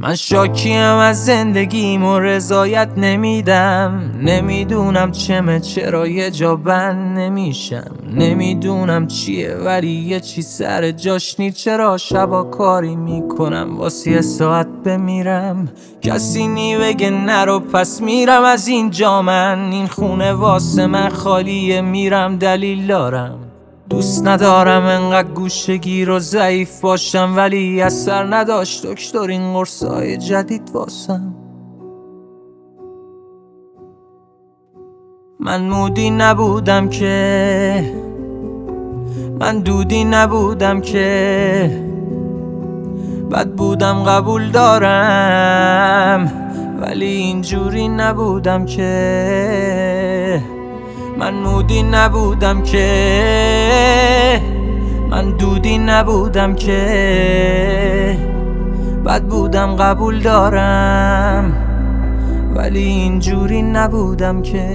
من شاکیم از زندگیم و رضایت نمیدم. نمیدونم چمه چرا یه جا بند نمیشم. نمیدونم چیه ولی یه چی سر جاش نی. چرا شبا کاری میکنم واسه یه ساعت بمیرم. کسی نی بگه نرو پس میرم از اینجا. من این خونه واسه من خالیه، میرم دلیل دارم. دوست ندارم انقدر گوشگیر و ضعیف باشم، ولی اثر نداشت دکتر این قرصای جدید واسم. من مودی نبودم که، من دودی نبودم که، بد بودم قبول دارم، ولی اینجوری نبودم که. من مودی نبودم که، من دودی نبودم که، بد بودم قبول دارم، ولی اینجوری نبودم که.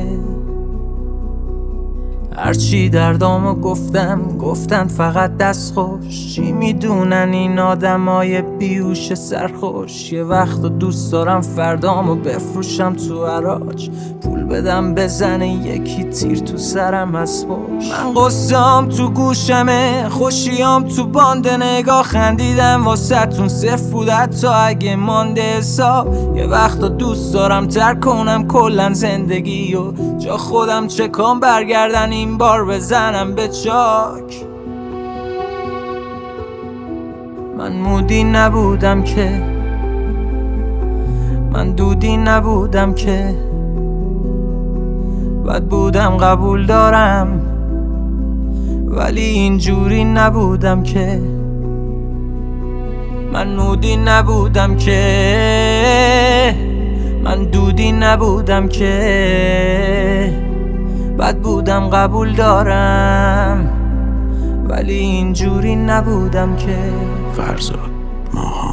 هرچی دردامو گفتن فقط دست خوش. چی میدونن این آدمای بیهوش سرخوش؟ یه وقت دوست دارم فردامو بفروشم تو حراج، پول بدم بزنه یکی تیر تو سرم از پشت. من قصه‌ام تو گوشمه، خوشیام تو باند، نگاه خندیدم واسه تون صفر بود حتی اگه مانده حساب. یه وقت دوست دارم ترک کنم کلن زندگی و جا خودم چکام برگردن این بار بزنم به چاک. من مودی نبودم که، من دودی نبودم که، بد بودم قبول دارم، ولی اینجوری نبودم که. من مودی نبودم که، من دودی نبودم که، بد بودم قبول دارم، ولی اینجوری نبودم که. فرزاد ماها